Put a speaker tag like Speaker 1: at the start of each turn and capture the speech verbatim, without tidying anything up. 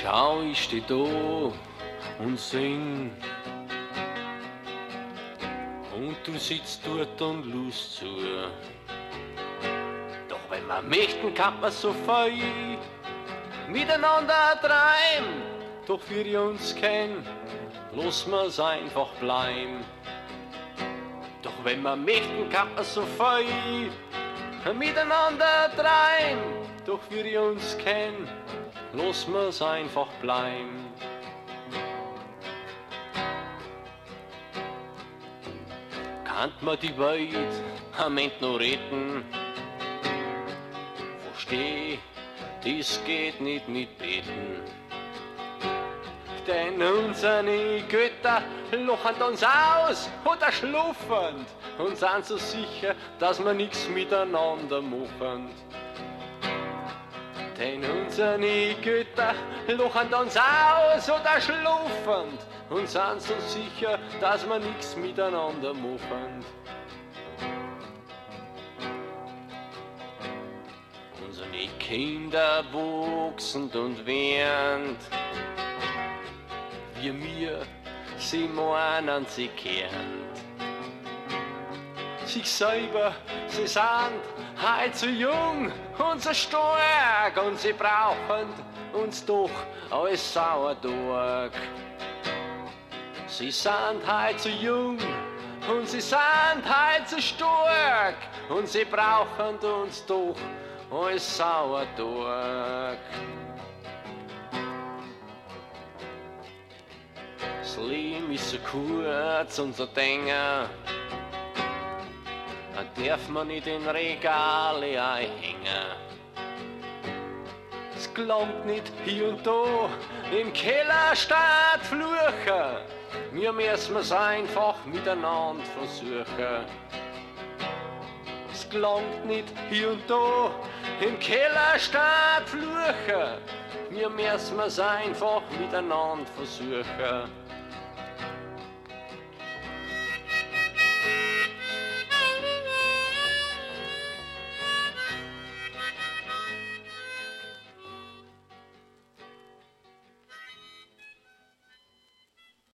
Speaker 1: Schau, ich steh da und sing. Und du sitzt dort und lust zu. Doch wenn wir möchten, kann man so viel miteinander treiben. Doch wir uns kennen, lassen wir's einfach bleiben. Doch wenn wir möchten, kann man so viel miteinander treiben. Doch wir uns kennen, lassen wir's einfach bleiben. Kannt man die Welt am Ende noch retten? Versteh, das geht nicht mit Beten. Denn unsere Götter lachen uns aus oder schluffend und sind so sicher, dass wir nichts miteinander machen. Denn unsere Götter lachen uns aus oder schluffend und sind so sicher, dass wir nichts miteinander machen. Unsere Kinder wachsen und werden, wie mir sie meinen, sie kennt. Sich selber, sie sind halt so jung und so stark und sie brauchen uns doch alles sauer durch. Sie sind halt so jung und sie sind halt so stark und sie brauchen uns doch alles sauer durch. Das Leben ist so kurz und so Dinger, da darf man nicht in Regale einhängen. Es gelangt nicht hier und da im Keller statt fluchen. Wir müssen es einfach miteinander versuchen. Es gelangt nicht hier und da im Keller statt fluchen. Wir müssen es einfach miteinander versuchen.